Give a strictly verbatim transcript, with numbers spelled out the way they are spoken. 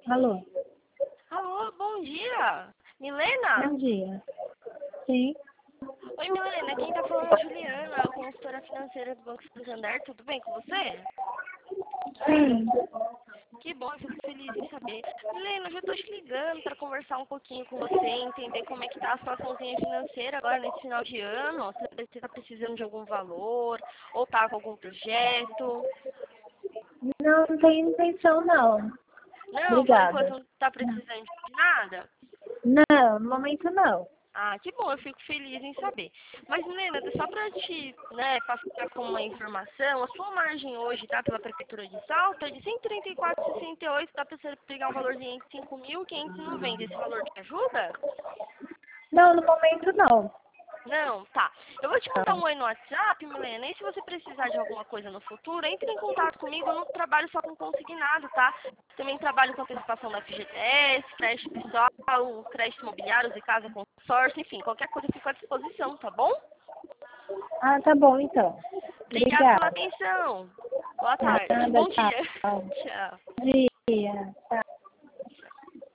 Alô? Alô, bom dia. Milena? Bom dia. Sim. Oi, Milena. Quem tá falando é a Juliana, consultora financeira do Banco Santander. Tudo bem com você? Sim. Que bom, eu fico feliz em saber. Milena, eu já tô te ligando para conversar um pouquinho com você, entender como é que tá a situaçãozinha financeira agora nesse final de ano. Se você tá precisando de algum valor, ou tá com algum projeto. Não, não tenho intenção, não. Não, por enquanto Obrigada. não tá precisando de nada. Não, no momento não. Ah, que bom, eu fico feliz em saber. Mas, Milena, só para te né, passar como uma informação, a sua margem hoje, tá, pela Prefeitura de Salto, é de cento e trinta e quatro vírgula sessenta e oito, dá para você pegar um valorzinho de cinco mil quinhentos e noventa. Esse valor te ajuda? Não, no momento não. Não, tá. Eu vou te mandar Não. um oi no WhatsApp, Milena, e se você precisar de alguma coisa no futuro, entre em contato comigo. Eu não trabalho só com consignado, tá? Também trabalho com antecipação da F G T S, crédito pessoal, crédito imobiliário, de casa, consórcio, enfim, qualquer coisa eu fico à disposição, tá bom? Ah, tá bom então. Obrigada pela Obrigada. atenção. Boa tarde. Nada, Bom dia. tchau. Tchau. Bom dia. Tchau.